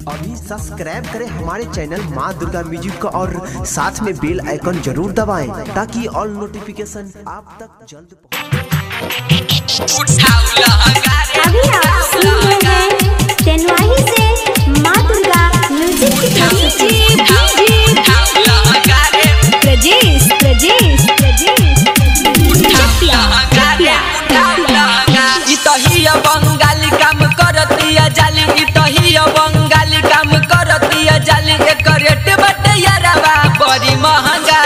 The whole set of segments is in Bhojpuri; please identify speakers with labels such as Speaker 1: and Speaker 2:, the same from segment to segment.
Speaker 1: अभी सब्सक्राइब करें हमारे चैनल माँ दुर्गा म्यूजिक का और साथ में बेल आइकन जरूर दबाएं ताकि ऑल नोटिफिकेशन आप तक जल्द
Speaker 2: अभी आप सुन रहे हैं टेनवाही से माँ दुर्गा म्यूजिक की प्रजेश
Speaker 3: इतहिया बंगाली काम करतिया जाली इतहिया बंगाली काम करतिया जाली एक रेट बटे यारवा बड़ी महंगा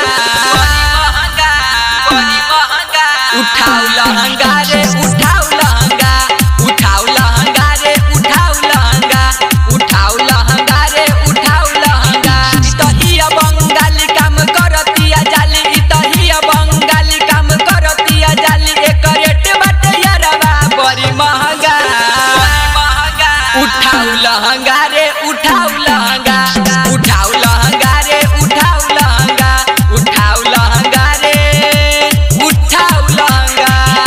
Speaker 3: उठाओ लहंगा रे उठाओ लहंगा उठाओ लहंगा रे उठाओ लहंगा उठाओ लहंगा रे उठाओ लहंगा इतहिया बंगाली काम करतिया जाली इतहिया बंगाली काम करतिया जाली एक रेट बटे यारवा बड़ी महंगा उठाओ लहंगा रे उठाओ लहंगा उठाओ लहंगा रे उठाओ लहंगा उठाओ लहंगा रे उठाओ लहंगा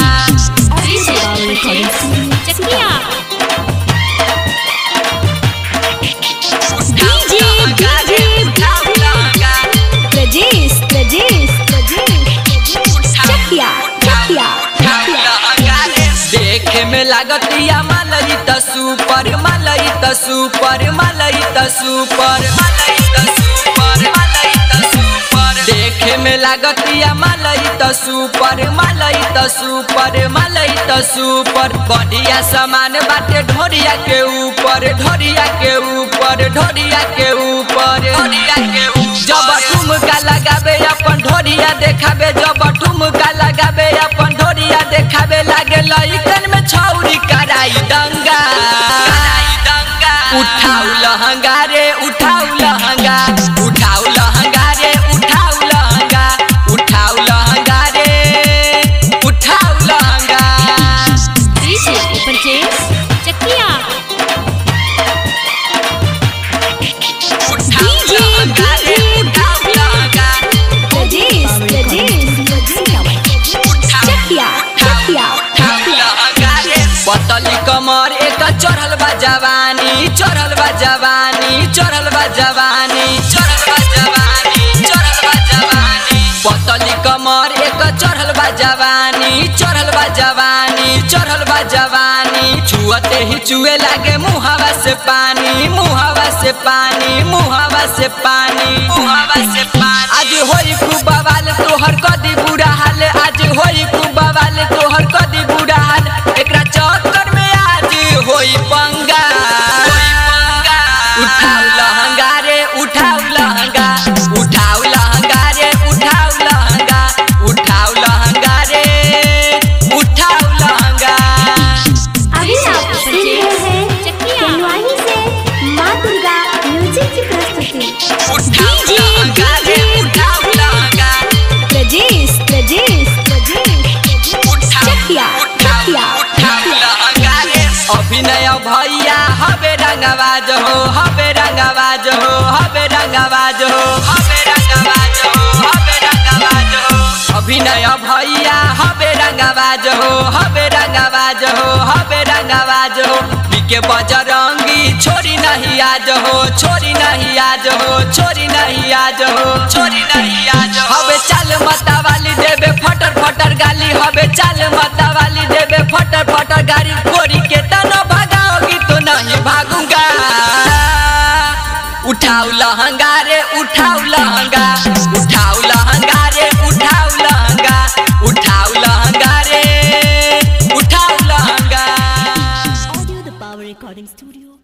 Speaker 3: देखे में लागतिया मालई त सुपर मालई त सुपर मालई त सुपर मालई त सुपर मालई त सुपर देखे में लागतिया मालई त सुपर मालई त सुपर मालई त सुपर बढ़िया सामान बाटे ढोरिया के ऊपर ढोरिया के ऊपर ढोरिया के ऊपर ढोरिया के ऊपर जब ठुमका लगाबे अपन ढोरिया देखाबे जब ठुमका लगाबे अपन ढोरिया देखाबे लागे लइकन में छौरी कराई दंगा उठाओ लहंगा रे उठाओ लहंगा उठाओ लहंगा रे उठाओ लहंगा उठाओ लहंगा रे उठाओ लहंगा पतली कमर एक चढ़ल बा जवानी चढ़ल बा जवानी चढ़ल बा जवानी चढ़ल बा जवानी चढ़ल बा जवानी पतली कमर एक चढ़ल बा जवानी चढ़ल बा जवानी चढ़ल बा जवानी छुअते ही चुए लागे मुहावा से पानी मुहावा से पानी मुहावा से पानी मुहावा से पानी आज होई खूब बवाल तोहर कदी बुरा हाल आज होई खूब बवाल तोहर कदी बुरा हाल एकरा चक्कर में आज होई पंगा उठाओ लहंगा रे उठाओ लहंगा उठाओ लहंगा रे उठाओ लहंगा उठाओ लहंगा रे उठाओ लहंगा
Speaker 2: अभी आप सुन रहे हैं टेनवाही से माँ दुर्गा म्यूजिक की प्रस्तुति
Speaker 3: उठाओ लहंगा रे उठाओ लहंगा अभिनय भैया हबे रंगबाज हो हबे रंगबाज हो हबे रंगबाज हो हबे रंगबाज हो हबे रंगबाज हो अभिनय भैया हबे रंगबाज हो हबे रंगबाज हो हबे रंगबाज हो बिके बजरंगी छोरी नहीं आज हो छोरी नहीं आज हो छोरी नहीं आज हो छोरी नहीं आज हो हबे चाल मता वाली देबे फटर फटर गाली हबे चाल मता वाली देबे फटर फटर गाली कोरी के तना भागाओगी तो नहीं भागूंगा उठाओ लहंगा रे उठाओ लहंगा उठाओ लहंगा रे उठाओ लहंगा उठाओ लहंगा रे उठाओ लहंगा
Speaker 4: Audio the Power Recording Studio.